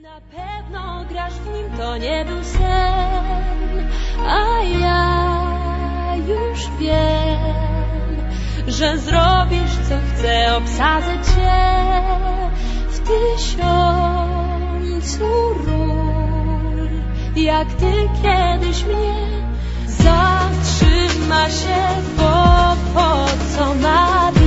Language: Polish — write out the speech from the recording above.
Na pewno grasz w nim, to nie był sen, a ja już wiem, że zrobisz co chcę, obsadzę cię w 1000 ról, jak ty kiedyś mnie. Zatrzyma się, bo po co ma